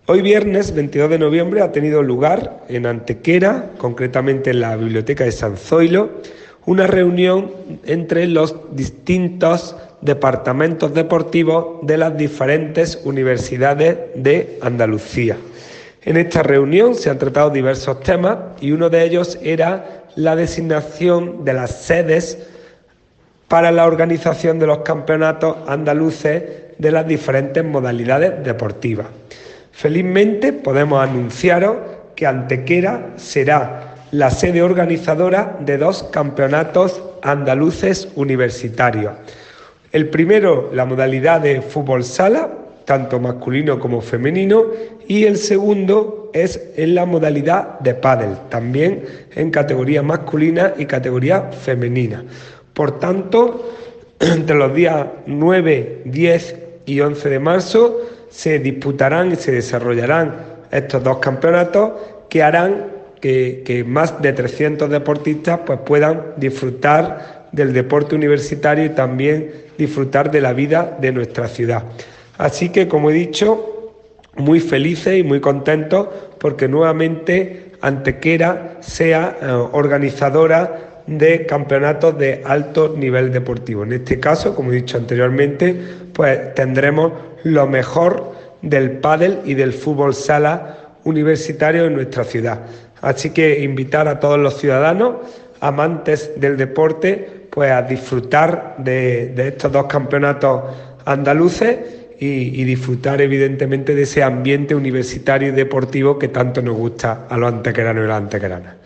Hoy viernes 22 de noviembre ha tenido lugar en Antequera, concretamente en la Biblioteca de San Zoilo, una reunión entre los distintos departamentos deportivos de las diferentes universidades de Andalucía. En esta reunión se han tratado diversos temas y uno de ellos era la designación de las sedes para la organización de los campeonatos andaluces de las diferentes modalidades deportivas. Felizmente podemos anunciaros que Antequera será la sede organizadora de 2 campeonatos andaluces universitarios. El primero, la modalidad de fútbol sala, tanto masculino como femenino, y el segundo es en la modalidad de pádel, también en categoría masculina y categoría femenina. Por tanto, entre los días 9, 10 y 11 de marzo se disputarán y se desarrollarán estos 2 campeonatos que harán que más de 300 deportistas pues, puedan disfrutar del deporte universitario y también disfrutar de la vida de nuestra ciudad. Así que, como he dicho, muy felices y muy contentos porque nuevamente Antequera sea organizadora de campeonatos de alto nivel deportivo. En este caso, como he dicho anteriormente, pues tendremos lo mejor del pádel y del fútbol sala universitario en nuestra ciudad. Así que invitar a todos los ciudadanos amantes del deporte pues a disfrutar de estos 2 campeonatos andaluces y disfrutar evidentemente de ese ambiente universitario y deportivo que tanto nos gusta a los antequeranos y las antequeranas.